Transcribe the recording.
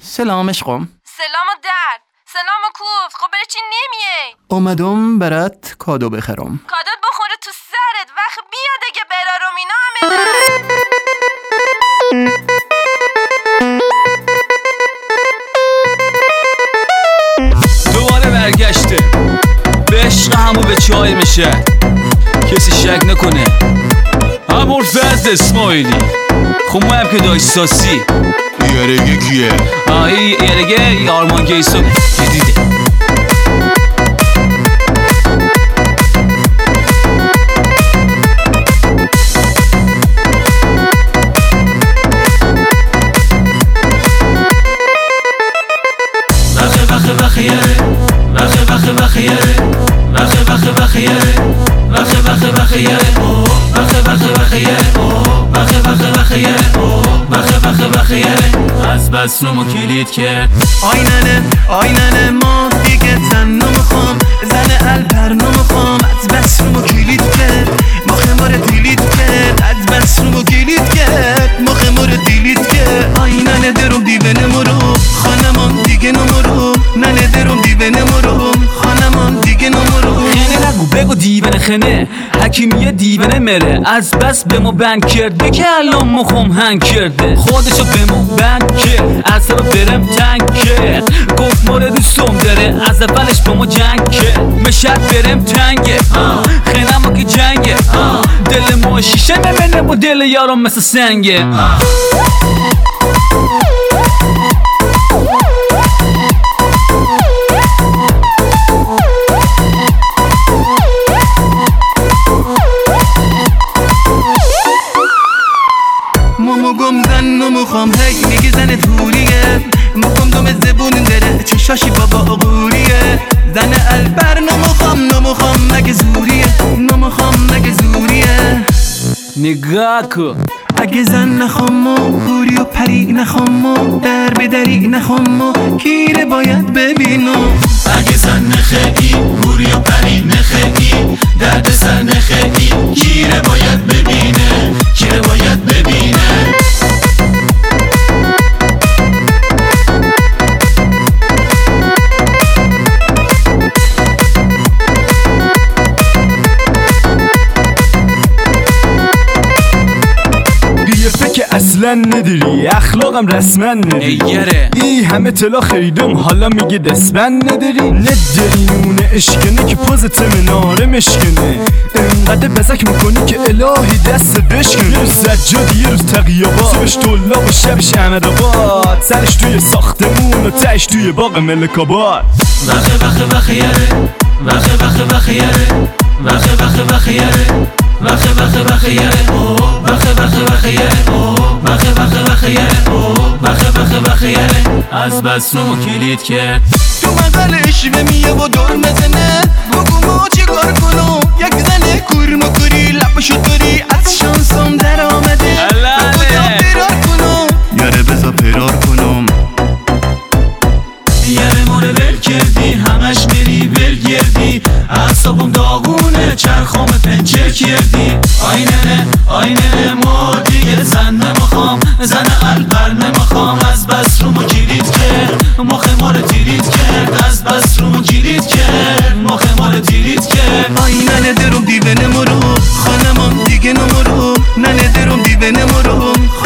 سلام عشقم. سلام و درد. سلام و کوف. خب برای چی نمیای؟ اومدم برات کادو بخرم. کادوت بخوره تو سرت. وقت بیا دیگه برارم اینا همه دوباره برگشته به عشق همو به چای میشه. کسی شک نکنه همون فضل اسماعیلی. خب ما هم که دایستاسی یارگه کیه؟ یارگه آرمان گیسو جدیده. از بس رو ما کلید کرد. آیننه ما دیگه زن نمیخوام، زن الپر نمیخوام. از بس رو ما کلید کرد، مخه ما رو دیلید کرد. از بس رو ما کلید کرد، مخه ما رو دیلید کرد. آیننه درم دیوانه مرو، خانمان دیگه نمرو. ننه درم دیوانه مرو، خانمان دیگه نمرو. خنه نگو بگو دیوانه خنه، حکیمیه دیوانه مره. از بس به ما بند کرده که الان مخم هنگ کرده. خودشو به ما بند کرد، از سبا برم تنگ کرد. گفت ماره دوستم داره، از اولش با ما جنگ کرد. مشد برم تنگه، خنه ما که جنگه. دل ما شیشه میمنه با دل یارم مثل سنگه. گم زن نمیخوام، هی میگی زن توریه. مخم دوم زبون داره، چشاشی بابا غوریه. زن البر نمیخوام مگه زوریه. نمیخوام مگه زوریه. نگاه کن اگه زن نخوام و هوری و پری نخوام و در بدری نخوام و کیره باید ببینم. اگه زن نخیی هوری و پری نخیی، درد سر نخیی، کیره باید ببینه. کیره باید ببینه. که اصلا نداری، اخلاقم رسما نداری. ای همه طلا خریدم حالا میگه دستبند نداری. نداری نونه اشکنه که پوزت مناره مشکنه. انقدر بزک میکنی که الهی دست بشکنه. یه روز سجاد یه روز تقیاباد، صبحش طلاب و شبش احمدآباد. سرش توی ساختمون و تش توی باغ ملک‌آباد. وخه یاره، وخه یاره، وخه یاره، وخه یاره، وخه یاره. از بس رو ما کلید کرد. تو مقالش و میه و دور مزنه. بگو ما چی کار کنم؟ یک زنه کورمکوری لپشو داری از شانسم در آمده. بگو فرار کنم، یاره بزا فرار کنم. یاره ما رو ول کردی، همش میری ول گردی. اعصابم داغونه، چرخام پنچر کردی. آینه ما دیگه زن نمیخوام، زن البر نمیخوام. از بس رو ما کلید کرد، مخ ما رو تیرید کرد. از بس رو ما کلید کرد، مخ ما رو تیرید کرد. آینه درم دیوانه مرو، خانمان دیگه نمرو. ننه درم دیوانه مرو،